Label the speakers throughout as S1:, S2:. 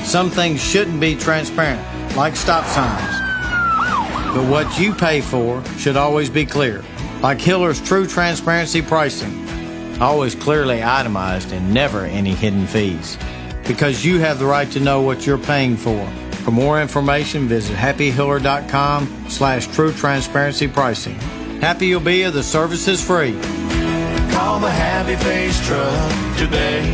S1: Some things shouldn't be transparent, like stop signs. But what you pay for should always be clear, like Hiller's True Transparency Pricing. Always clearly itemized and never any hidden fees. Because you have the right to know what you're paying for. For more information, visit happyhiller.com/true transparency pricing. Happy you'll be if the service is free.
S2: Call the Happy Face Truck today.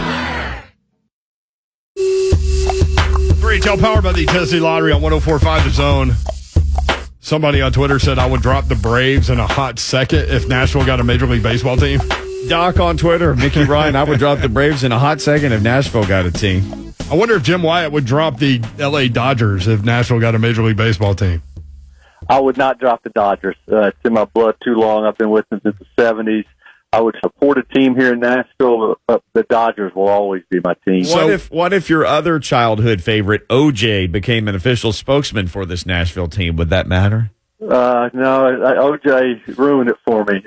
S3: 3HL powered by the Tennessee Lottery on 104.5 The Zone. Somebody on Twitter said I would drop the Braves in a hot second if Nashville got a Major League Baseball team.
S4: Doc on Twitter, Mickey Ryan, I would drop the Braves in a hot second if Nashville got a team.
S3: I wonder if Jim Wyatt would drop the L.A. Dodgers if Nashville got a Major League Baseball team.
S5: I would not drop the Dodgers. It's in my blood too long. I've been with them since the 70s. I would support a team here in Nashville, but the Dodgers will always be my team.
S4: What if your other childhood favorite, OJ, became an official spokesman for this Nashville team? Would that matter?
S5: No, OJ ruined it for me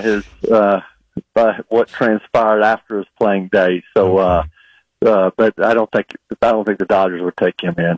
S5: by what transpired after his playing days. So, but I don't think the Dodgers would take him in.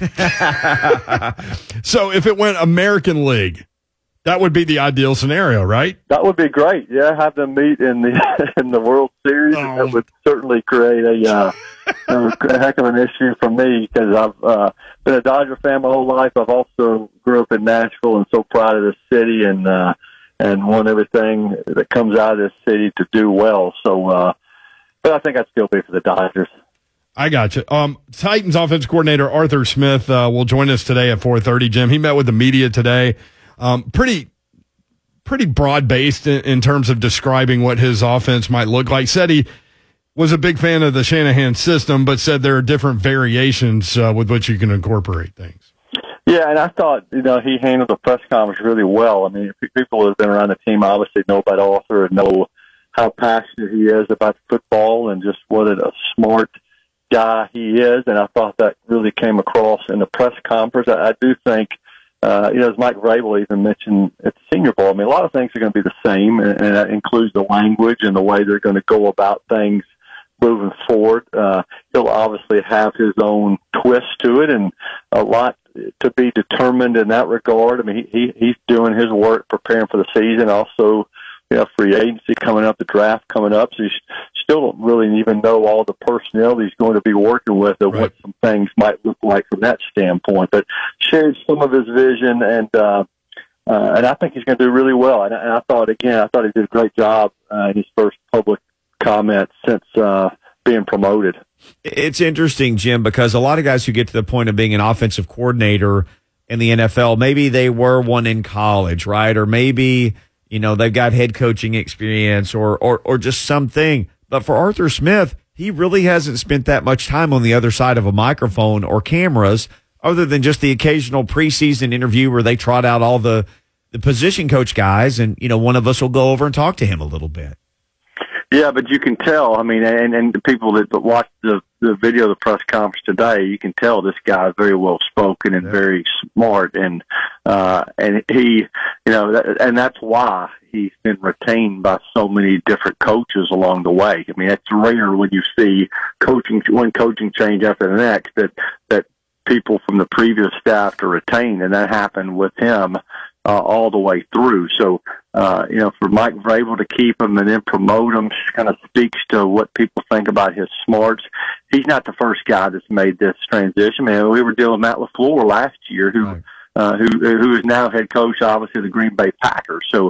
S3: So, if it went American League, that would be the ideal scenario, right?
S5: That would be great. Yeah, have them meet in the World Series.
S3: Oh.
S5: That would certainly create a heck of an issue for me because I've been a Dodger fan my whole life. I've also grew up in Nashville and so proud of this city and want everything that comes out of this city to do well. So, but I think I'd still be for the Dodgers.
S3: I got you. Titans offense coordinator Arthur Smith will join us today at 4:30. Jim, he met with the media today. Pretty broad-based in terms of describing what his offense might look like. Said he was a big fan of the Shanahan system, but said there are different variations with which you can incorporate things.
S5: Yeah, and I thought, he handled the press conference really well. I mean, people who have been around the team obviously know about Arthur and know how passionate he is about football and just what a smart guy he is. And I thought that really came across in the press conference. I do think, as Mike Vrabel even mentioned at the Senior Bowl, I mean, a lot of things are going to be the same, and that includes the language and the way they're going to go about things moving forward. He'll obviously have his own twist to it and a lot to be determined in that regard. I mean, he's doing his work preparing for the season. Also, free agency coming up, the draft coming up. So you still don't really even know all the personnel he's going to be working with and what some things might look like from that standpoint. But shared some of his vision, and I think he's going to do really well. And I thought he did a great job in his first public comment since being promoted.
S4: It's interesting, Jim, because a lot of guys who get to the point of being an offensive coordinator in the NFL, maybe they were one in college, right? Or maybe, they've got head coaching experience or just something. But for Arthur Smith, he really hasn't spent that much time on the other side of a microphone or cameras other than just the occasional preseason interview where they trot out all the position coach guys. And, one of us will go over and talk to him a little bit.
S5: Yeah, but you can tell, I mean, and the people that watched the video of the press conference today, you can tell this guy is very well spoken and very smart, and he, and that's why he's been retained by so many different coaches along the way. I mean, it's rare when you see one coaching change after the next that people from the previous staff to retain, and that happened with him all the way through. So, for Mike Vrabel to keep him and then promote him kind of speaks to what people think about his smarts. He's not the first guy that's made this transition. Man, we were dealing with Matt LaFleur last year, who is now head coach, obviously, of the Green Bay Packers. So,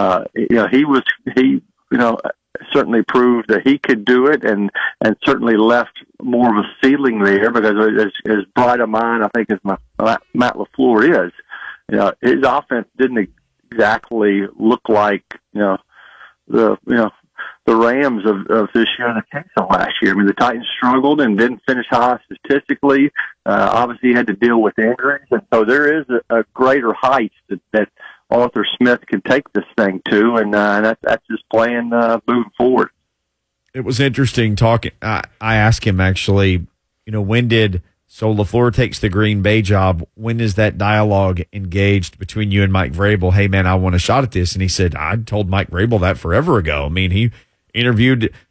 S5: he certainly proved that he could do it and certainly left more of a ceiling there because as bright a mind, I think, as Matt LaFleur is, his offense didn't exactly look like, the Rams of this year and the Kings of last year. I mean, the Titans struggled and didn't finish high statistically. Obviously, he had to deal with injuries. And so there is a greater height that Arthur Smith can take this thing to, and that's his plan moving forward.
S4: It was interesting talking. I asked him, actually, so LaFleur takes the Green Bay job. When is that dialogue engaged between you and Mike Vrabel? Hey, man, I want a shot at this. And he said, I told Mike Vrabel that forever ago. I mean, he interviewed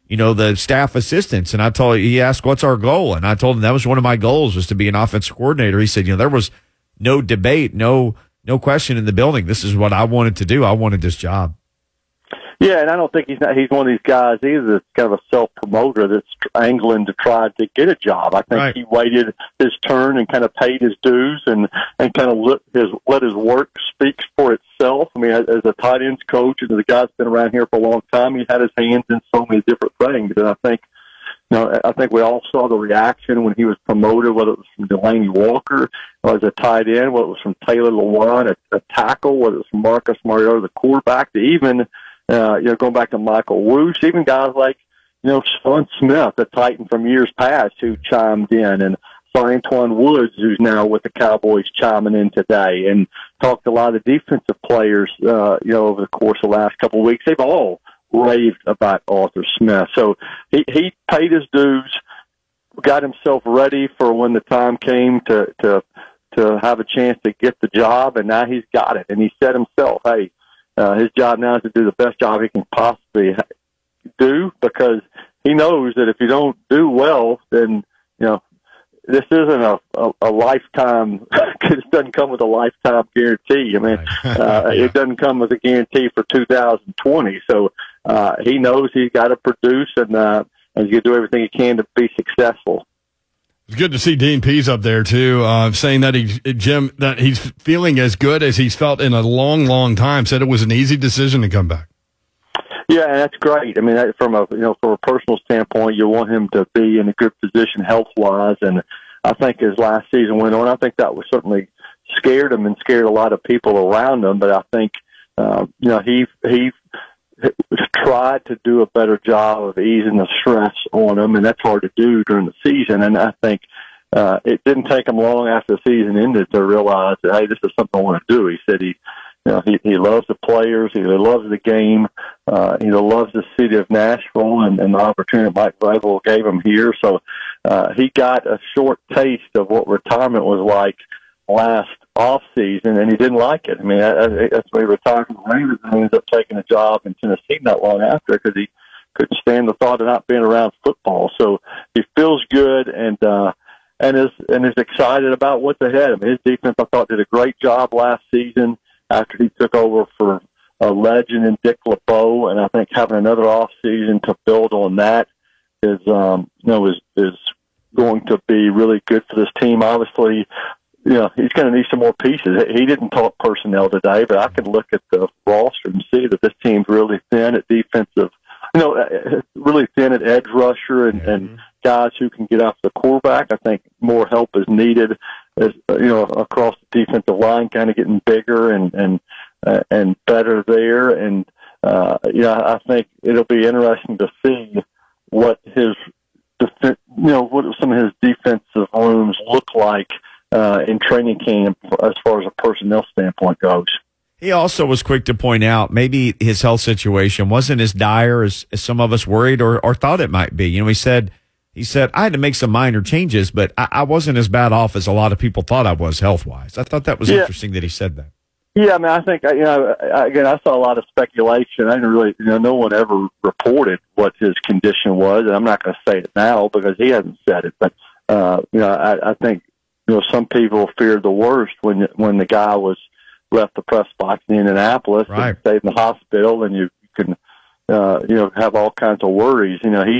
S4: the staff assistants. And he asked, what's our goal? And I told him that was one of my goals, was to be an offensive coordinator. He said, there was no debate, no question in the building. This is what I wanted to do. I wanted this job.
S5: Yeah, and I don't think he's one of these guys either that's kind of a self-promoter that's angling to try to get a job. I think He waited his turn and kind of paid his dues and kind of let his work speak for itself. I mean, as a tight ends coach and as a guy that's been around here for a long time, he had his hands in so many different things. And I think we all saw the reaction when he was promoted, whether it was from Delanie Walker or as a tight end, whether it was from Taylor Lewan, a tackle, whether it was from Marcus Mariota, the quarterback, to even going back to Michael Woods, even guys like, Sean Smith, the Titan from years past, who chimed in, and saw Antoine Woods, who's now with the Cowboys, chiming in today, and talked to a lot of defensive players, over the course of the last couple of weeks. They've all raved about Arthur Smith. So he paid his dues, got himself ready for when the time came to have a chance to get the job, and now he's got it. And he said himself, hey, his job now is to do the best job he can possibly do, because he knows that if you don't do well, then, this isn't a lifetime, it doesn't come with a lifetime guarantee. I mean, It doesn't come with a guarantee for 2020. So he knows he's got to produce and he's going to do everything he can to be successful.
S3: It's good to see Dean Pease up there, too, saying that that he's feeling as good as he's felt in a long, long time. Said it was an easy decision to come back.
S5: Yeah, and that's great. I mean, from a personal standpoint, you want him to be in a good position health-wise. And I think as last season went on, I think that was certainly scared him and scared a lot of people around him. But I think, he tried to do a better job of easing the stress on him, and that's hard to do during the season. And I think it didn't take him long after the season ended to realize that, hey, this is something I want to do. He said he loves the players, he loves the game, he loves the city of Nashville and the opportunity Mike Vrabel gave him here. So he got a short taste of what retirement was like last off season, and he didn't like it. I mean, that's why he retired from the Ravens and ended up taking a job in Tennessee not long after, because he couldn't stand the thought of not being around football. So he feels good and is excited about what's ahead. I mean, his defense, I thought, did a great job last season after he took over for a legend in Dick LeBeau, and I think having another off season to build on that is going to be really good for this team. Obviously, he's going to need some more pieces. He didn't talk personnel today, but I can look at the roster and see that this team's really thin at defensive, really thin at edge rusher and guys who can get after the quarterback. I think more help is needed across the defensive line, kind of getting bigger and better there. And, I think it'll be interesting to see what what some of his defensive rooms look like in training camp as far as a personnel standpoint goes.
S4: He also was quick to point out maybe his health situation wasn't as dire as some of us worried or thought it might be. He said, I had to make some minor changes, but I wasn't as bad off as a lot of people thought I was health-wise. I thought that was interesting that he said that.
S5: Yeah, I mean, I think, again, I saw a lot of speculation. I didn't really, no one ever reported what his condition was, and I'm not going to say it now because he hasn't said it. But, I think, some people feared the worst when the guy left the press box in Indianapolis and stayed in the hospital, and you can, have all kinds of worries.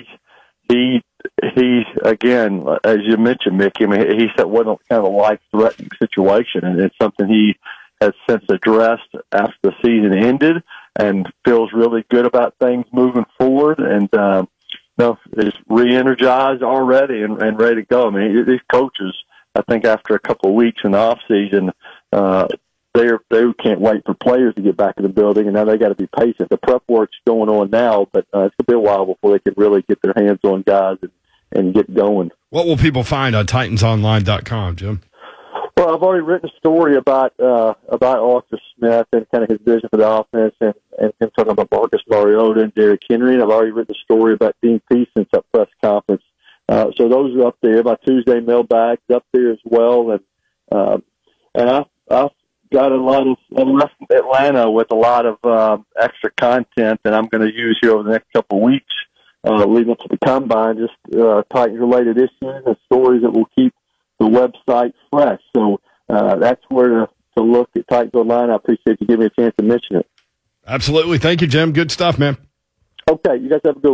S5: He again, as you mentioned, Mickey, I mean, he said it wasn't kind of a life-threatening situation, and it's something he has since addressed after the season ended and feels really good about things moving forward and is re-energized already and ready to go. I mean, these coaches, I think after a couple of weeks in the off-season, they can't wait for players to get back in the building, and now they got to be patient. The prep work's going on now, but it's going to be a while before they can really get their hands on guys and get going.
S3: What will people find on TitansOnline.com, Jim?
S5: Well, I've already written a story about Arthur Smith and kind of his vision for the offense, and him talking about Marcus Mariota and Derrick Henry. And I've already written a story about Dean Pease since that press conference. So those are up there. My Tuesday mailbag's up there as well, and I've got a lot of. I left Atlanta with a lot of extra content that I'm going to use here over the next couple of weeks leading up to the combine, just Titans related issues and stories that will keep the website fresh. So that's where to look at Titans Online. I appreciate you giving me a chance to mention it.
S3: Absolutely. Thank you, Jim. Good stuff, man.
S5: Okay, you guys have a good one.